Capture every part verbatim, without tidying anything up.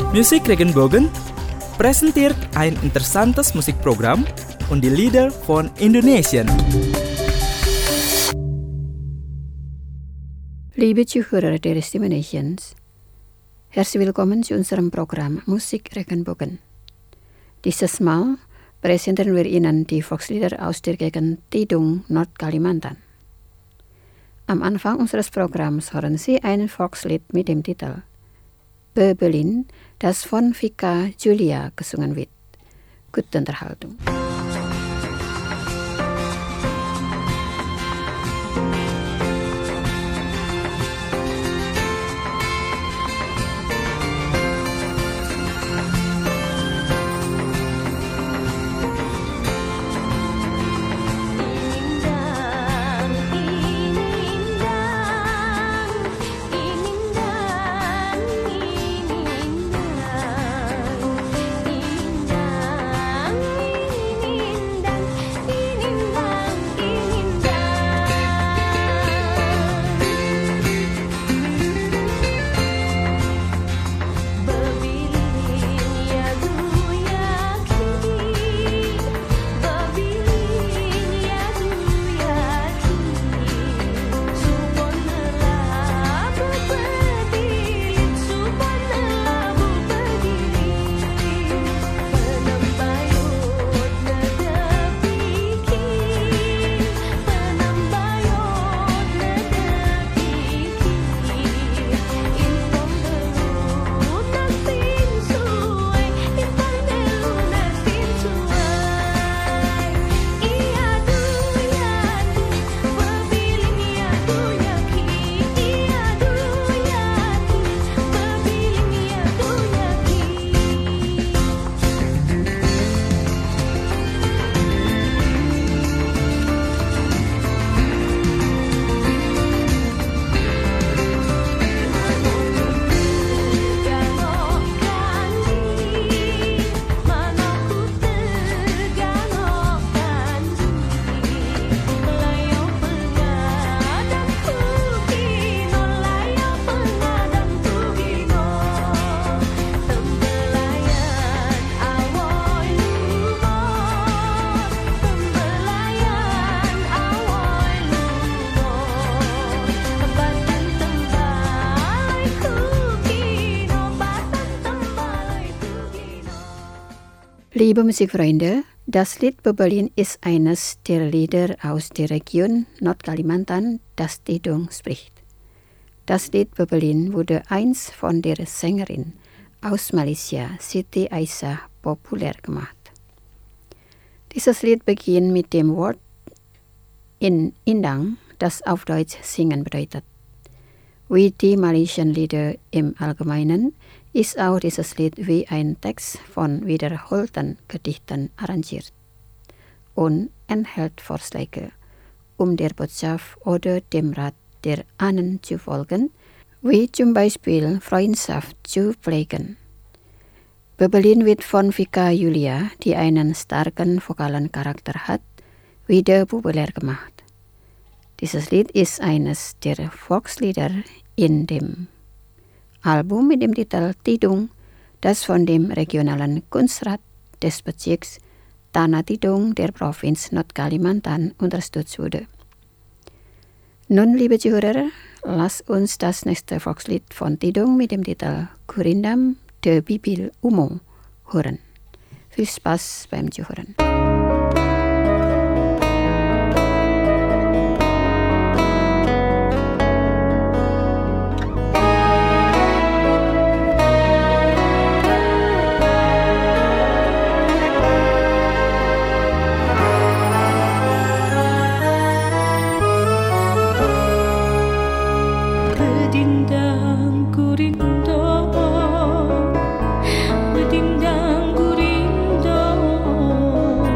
Musik Regenbogen presenteert ein interessantes Musikprogramm und die Lieder von Indonesien. Liebe Zuhörer der Stimme Nations, herzlich willkommen zu unserem Programm Musik Regenbogen. Dieses Mal präsentieren wir Ihnen die Volkslieder aus der Gegend Tidung, Nordkalimantan. Am Anfang unseres Programms hören Sie ein Volkslied mit dem Titel Bebelin, das von Vika Julia gesungen wird. Gute Unterhaltung. Liebe Musikfreunde, das Lied Bebelin ist eines der Lieder aus der Region Nordkalimantan, das Tidung spricht. Das Lied Bebelin wurde einst von der Sängerin aus Malaysia, Siti Aisyah, populär gemacht. Dieses Lied beginnt mit dem Wort in Indang, das auf Deutsch singen bedeutet. Wie die Malaysian Lieder im Allgemeinen ist auch dieses Lied wie ein Text von wiederholten Gedichten arrangiert und enthält Vorschläge, um der Botschaft oder dem Rat der Ahnen zu folgen, wie zum Beispiel Freundschaft zu pflegen. Bebelin wird von Vika Julia, die einen starken vokalen Charakter hat, wieder populär gemacht. Dieses Lied ist eines der Volkslieder in dem Album mit dem Titel Tidung, das von dem regionalen Kunstrat des Bezirks Tanah Tidung der Provinz Nordkalimantan unterstützt wurde. Nun, liebe Zuhörer, lasst uns das nächste Volkslied von Tidung mit dem Titel Kurindam de Bibil Umo hören. Viel Spaß beim Zuhören. Bedindang kurindo, bedindang kurindo.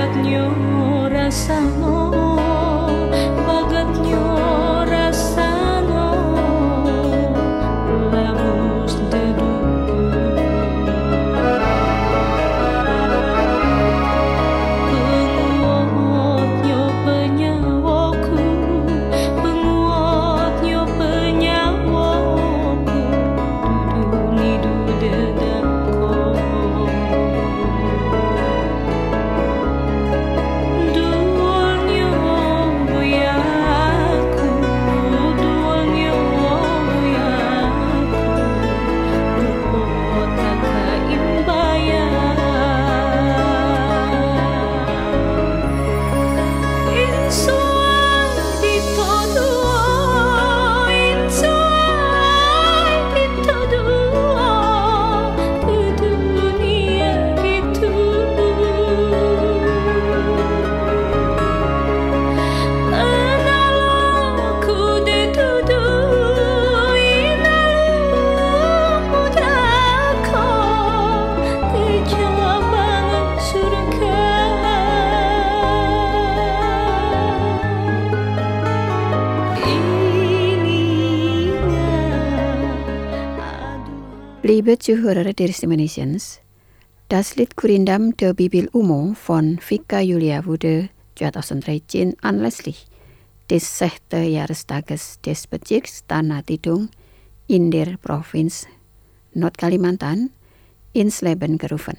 bagatnya rasano, bagatnya rasano, lamus dedu. Penguatnya penyawaku, penguatnya penyawaku, dudu nidu dedako. Liebe Zuhörer der Stimme-Nations, das Lied Kurindam der Bibel Umo von Vika Julia wurde zweitausenddreizehn anlässlich des sechsten Jahrestages des Bezirks Tanah Tidung in der Provinz Nordkalimantan ins Leben gerufen.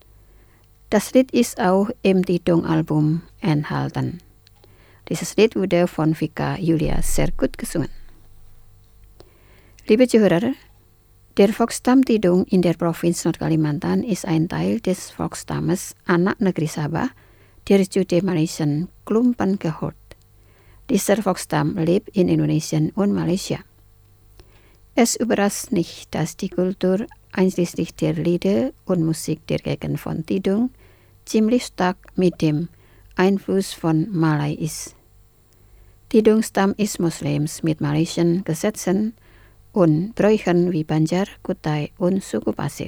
Das Lied ist auch im Tidung-Album enthalten. Dieses Lied wurde von Vika Julia sehr gut gesungen. Liebe Zuhörer, der Volksstamm Tidung in der Provinz Nordkalimantan ist ein Teil des Volksstammes Anak Negeri Sabah der Judeo-Malaysischen Klumpen gehört. Dieser Volksstamm lebt in Indonesien und Malaysia. Es überrascht nicht, dass die Kultur einschließlich der Lieder und Musik der Gegend von Tidung ziemlich stark mit dem Einfluss von Malay ist. Tidung-Stamm ist Muslims mit malayischen Gesetzen und Bräuchen wie Banjar, Kutai und Suku Pasir.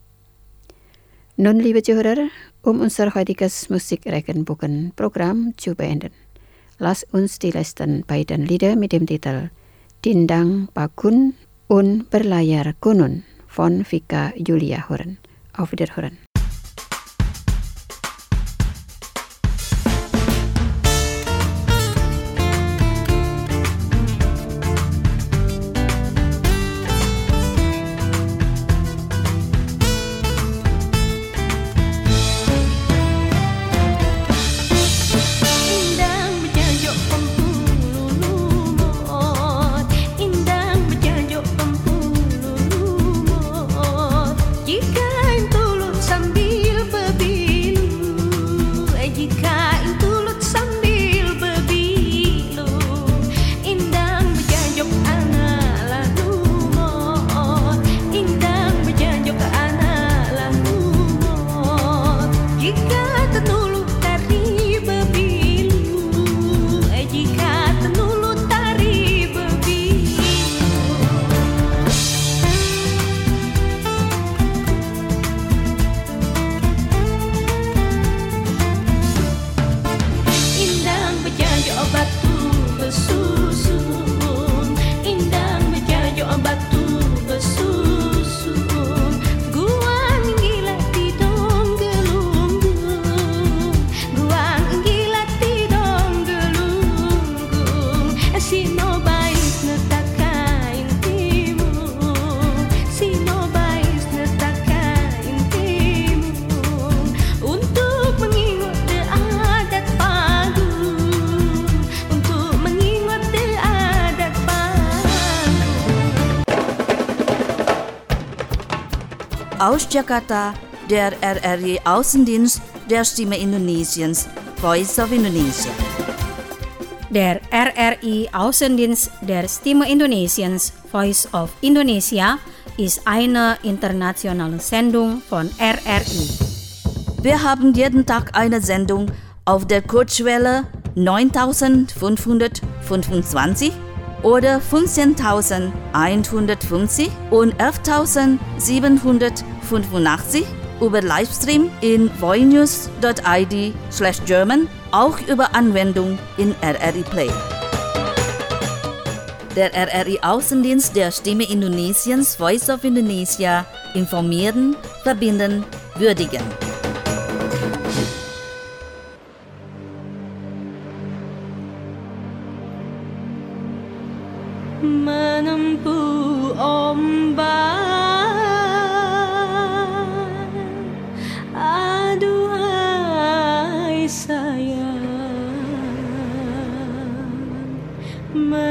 Nun, liebe Zuhörer, um unser heutiges Musikregenbogen-Programm zu beenden, lasst uns die letzten beiden Lieder mit dem Titel Dindang Pakun und Berlayar Gunung von Vika Julia hören. Auf Wiederhören. Aus Jakarta, der R R I Außendienst der Stimme Indonesiens, Voice of Indonesia. Der R R I Außendienst der Stimme Indonesiens, Voice of Indonesia, ist eine internationale Sendung von R R I. Wir haben jeden Tag eine Sendung auf der Kurzwelle neuntausendfünfhundertfünfundzwanzig oder fünfzehntausendeinhundertfünfzig und elftausendsiebenhundertfünfundachtzig über Livestream in voinews dot i d slash German, auch über Anwendung in R R I Play. Der R R I-Außendienst der Stimme Indonesiens Voice of Indonesia informieren, verbinden, würdigen. Menempuh ombak, aduhai sayang,